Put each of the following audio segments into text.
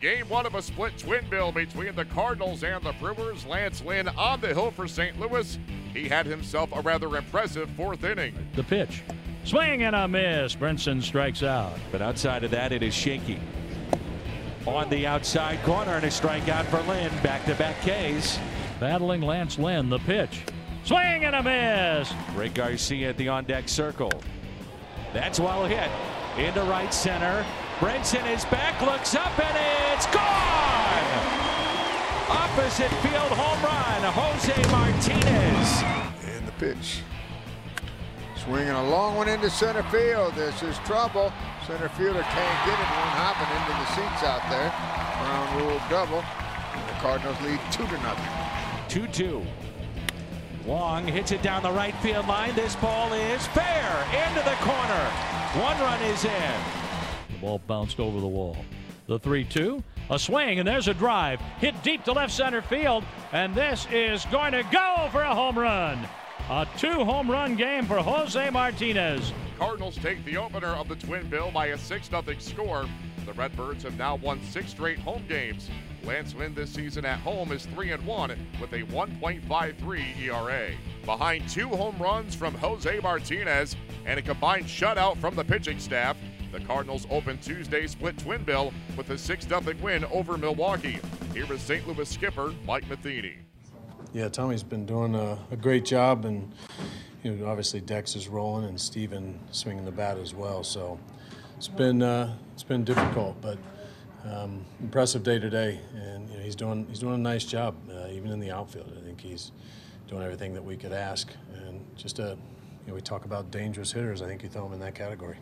Game one of a split twin bill between the Cardinals and the Brewers. Lance Lynn on the hill for St. Louis. He had himself a rather impressive fourth inning. The pitch. Swing and a miss. Brinson strikes out. But outside of that, it is shaky. On the outside corner and a strikeout for Lynn. Back-to-back Ks. Battling Lance Lynn. The pitch. Swing and a miss. Rick Garcia at the on-deck circle. That's well hit. Into right center. Brinson is back, looks up, and it's gone! Opposite field home run, Jose Martinez. And the pitch. Swinging a long one into center field. This is trouble. Center fielder can't get it. One hopping into the seats out there. Ground rule double. And the Cardinals lead 2-0. 2-2. Long hits it down the right field line. This ball is fair into the corner. One run is in. The ball bounced over the wall. The 3-2, a swing, and there's a drive. Hit deep to left center field, and this is going to go for a home run. A 2-home run game for Jose Martinez. Cardinals take the opener of the twin bill by a 6-0 score. The Redbirds have now won 6 straight home games. Lance Lynn this season at home is 3-1 with a 1.53 ERA. Behind 2 home runs from Jose Martinez and a combined shutout from the pitching staff, the Cardinals open Tuesday's split twin bill with a 6-0 win over Milwaukee. Here is St. Louis skipper Mike Matheny. Yeah, Tommy's been doing a great job, and obviously Dex is rolling and Steven swinging the bat as well. So it's been difficult, but impressive day today, and he's doing a nice job even in the outfield. I think he's doing everything that we could ask, and just we talk about dangerous hitters. I think you throw him in that category.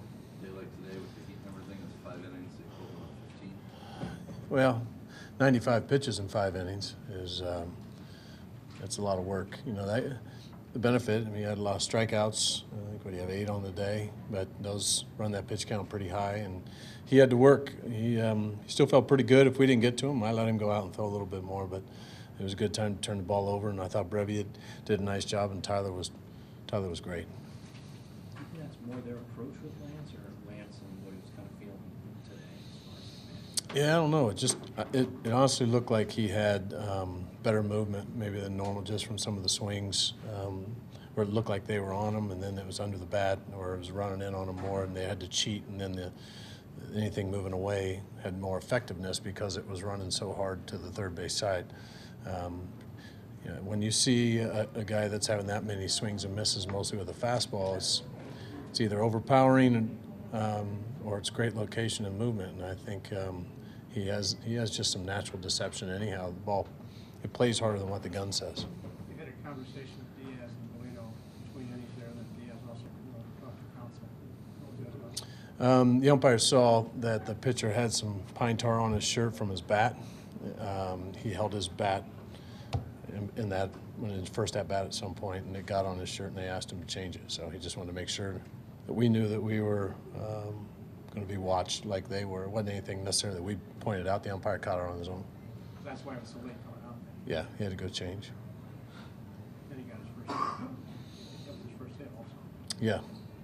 Well, 95 pitches in 5 innings is that's a lot of work. The benefit, he had a lot of strikeouts. I think he have 8 on the day, but those run that pitch count pretty high, and he had to work. He still felt pretty good. If we didn't get to him, I let him go out and throw a little bit more, but it was a good time to turn the ball over, and I thought Brevi did a nice job, and Tyler was great. Do you think that's more their approach with Lance, or Lance and what he was kind of feeling today? Yeah, I don't know. It honestly looked like he had better movement maybe than normal, just from some of the swings where it looked like they were on him, and then it was under the bat, or it was running in on him more, and they had to cheat, and then anything moving away had more effectiveness because it was running so hard to the third base side. When you see a guy that's having that many swings and misses, mostly with a fastball, it's either overpowering or it's great location and movement. And I think he has just some natural deception anyhow. The ball, it plays harder than what the gun says. You had a conversation with Diaz and Bueno between innings there, and then Diaz also talked to counsel. What was that about? The umpire saw that the pitcher had some pine tar on his shirt from his bat. He held his bat in that when his first at bat at some point, and it got on his shirt, and they asked him to change it. So he just wanted to make sure that we knew that we were going to be watched like they were. It wasn't anything necessarily that we pointed out. The umpire caught it on his own. That's why it was so late coming out. Yeah, he had to go change. Then he got his first hit. That was his first hit also. Yeah.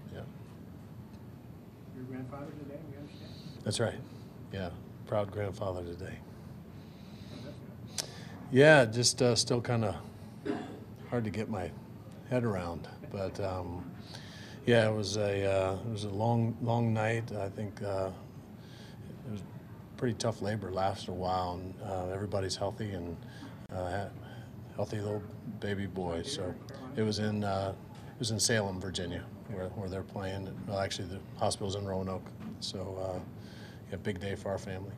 Your grandfather today, we understand? That's right. Yeah, proud grandfather today. Oh, that's good. Yeah, just still kind of hard to get my head around, but yeah, it was a long night. I think it was pretty tough labor. Lasted a while, and everybody's healthy and healthy little baby boy. So it was in Salem, Virginia, where they're playing. Well, actually, the hospital's in Roanoke. So yeah, big day for our family.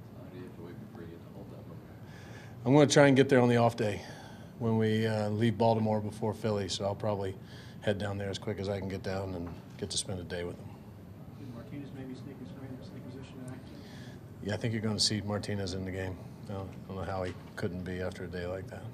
I'm going to try and get there on the off day when we leave Baltimore before Philly, so I'll probably head down there as quick as I can get down and get to spend a day with them. Did Martinez maybe sneak his way into sneak position in action? Yeah, I think you're going to see Martinez in the game. I don't know how he couldn't be after a day like that.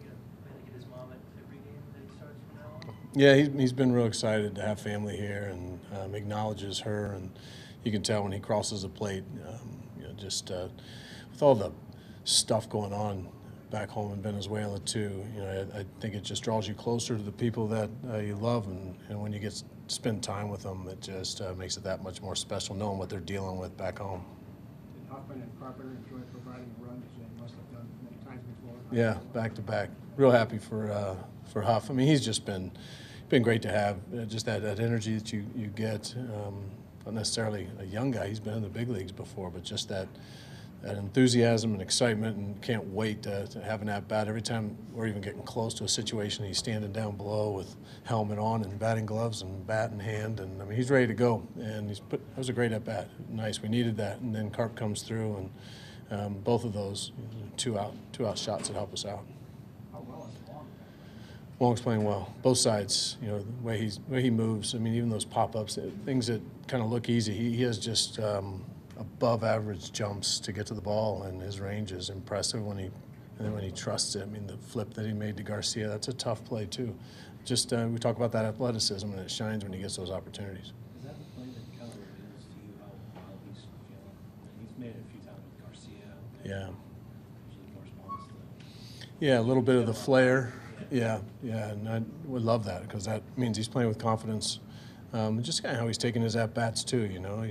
Yeah, he's been real excited to have family here and acknowledges her, and you can tell when he crosses the plate, just with all the stuff going on back home in Venezuela too. I think it just draws you closer to the people that you love, and when you get to spend time with them, it just makes it that much more special knowing what they're dealing with back home. Did Huffman and Carpenter enjoy providing a run, as they must have done many times before. Yeah, back to back. Real happy for Huff. I mean, he's just been great to have. Just that energy that you get. Not necessarily a young guy. He's been in the big leagues before, but just that enthusiasm and excitement, and can't wait to have an at-bat. Every time we're even getting close to a situation, he's standing down below with helmet on and batting gloves and bat in hand, and I mean, he's ready to go. And that was a great at-bat. Nice, we needed that. And then Carp comes through, and both of those two out shots that help us out. How well is Wong? Wong's playing well. Both sides, you know, the way he moves. I mean, even those pop-ups, things that kind of look easy. He has just above average jumps to get to the ball, and his range is impressive when he trusts it. I mean, the flip that he made to Garcia, that's a tough play too. Just we talk about that athleticism, and it shines when he gets those opportunities. Is that the play that kind of reveals to you how well he's feeling? He's made it a few times with Garcia. Yeah. Usually corresponds to Yeah, a little bit of the flair. Yeah, and I would love that, because that means he's playing with confidence. Just kind of how he's taking his at-bats too, you know.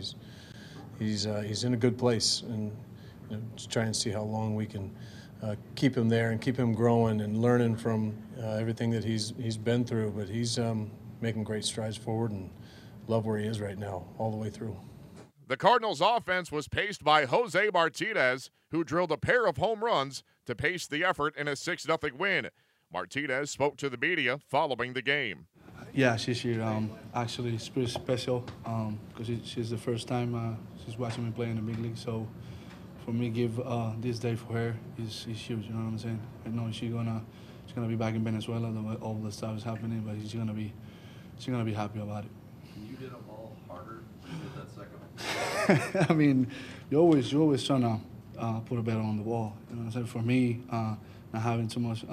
He's in a good place, and you know, just try and see how long we can keep him there and keep him growing and learning from everything that he's been through. But he's making great strides forward, and love where he is right now all the way through. The Cardinals' offense was paced by Jose Martinez, who drilled a pair of home runs to pace the effort in a 6-0 win. Martinez spoke to the media following the game. Yeah, she's here. Actually, it's pretty special because she's the first time she's watching me play in the big league. So for me, give this day for her is huge. You know what I'm saying? I know she's gonna be back in Venezuela. All the stuff is happening, but she's gonna be happy about it. You hit a ball harder than you did that second one. I mean, you always trying to put a better on the ball. You know what I'm saying? For me, not having too much.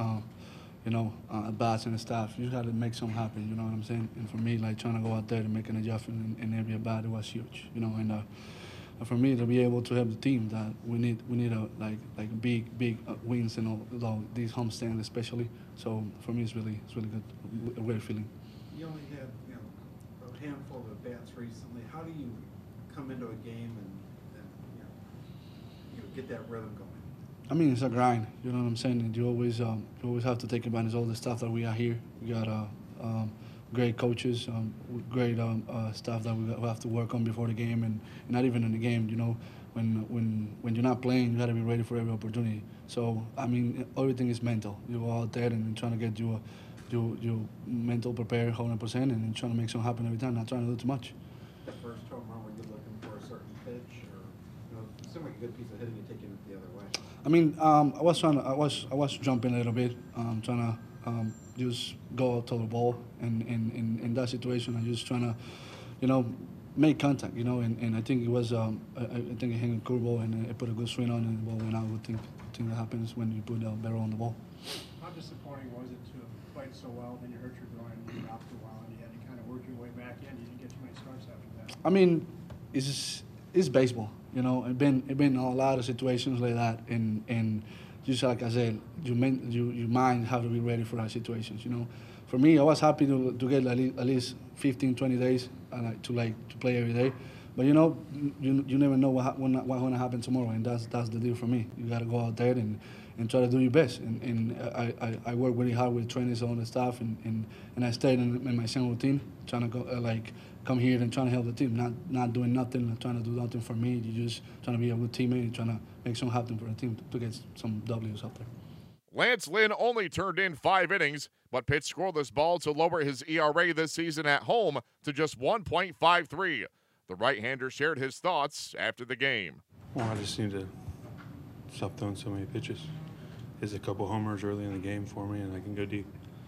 At-bats and stuff, you got to make something happen, you know what I'm saying? And for me, like, trying to go out there and make an adjustment in every at-bat, it was huge, you know? And for me to be able to help the team, that we need a big wins and all these homestands especially. So for me, it's really good, a great feeling. You only had a handful of at-bats recently. How do you come into a game and get that rhythm going? I mean, it's a grind. You know what I'm saying? And you always have to take advantage of all the stuff that we got here. We got great coaches, great stuff that we have to work on before the game, and not even in the game. You know, when you're not playing, you got to be ready for every opportunity. So I mean, everything is mental. You go out there and trying to get your mental prepared 100%, and trying to make something happen every time. Not trying to do too much. The first home run, were you looking for a certain pitch, or it seemed like a good piece of hitting and taking it the other way? I mean, I was jumping a little bit, trying to just go out to the ball, and in that situation, I just trying to, make contact, and I think it was, I think it hit a curveball, and it put a good swing on, and the ball went out. I think that happens when you put a barrel on the ball. How disappointing was it to fight so well, then you hurt your groin, and you dropped for a while, and you had to kind of work your way back in? You didn't get too many starts after that. I mean, it's baseball. It's been a lot of situations like that, and just like I said, your mind have to be ready for that situations. For me, I was happy to get at least 15, 20 days to play every day, but you never know what's going to happen tomorrow, and that's the deal for me. You got to go out there and try to do your best, and I work really hard with trainers and all the stuff, and I stayed in my same routine, trying to go come here and trying to help the team, not doing nothing, trying to do nothing for me. You just trying to be a good teammate and trying to make something happen for the team to get some W's out there. Lance Lynn only turned in 5 innings, but pitched scoreless ball to lower his ERA this season at home to just 1.53. The right-hander shared his thoughts after the game. Well, I just need to stop throwing so many pitches. There's a couple homers early in the game for me, and I can go deep.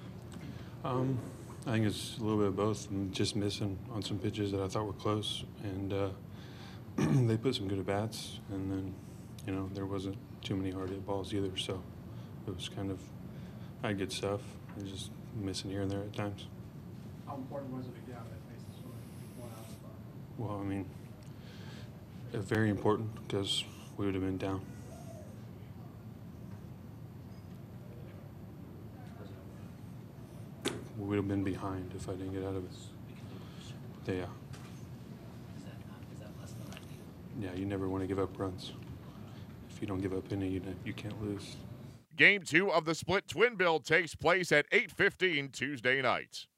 I think it's a little bit of both. I'm just missing on some pitches that I thought were close, and they put some good at-bats, and then, there wasn't too many hard hit balls either, so it was kind of, I had good stuff. I was just missing here and there at times. How important was it to get out of that base sort of 1 out spot? Well, I mean, very important, because we would have been down. We would have been behind if I didn't get out of it. Yeah. Is that less than ideal? Yeah, you never want to give up runs. you don't give up any, you can't lose. Game 2 of the split twin bill takes place at 8:15 Tuesday night.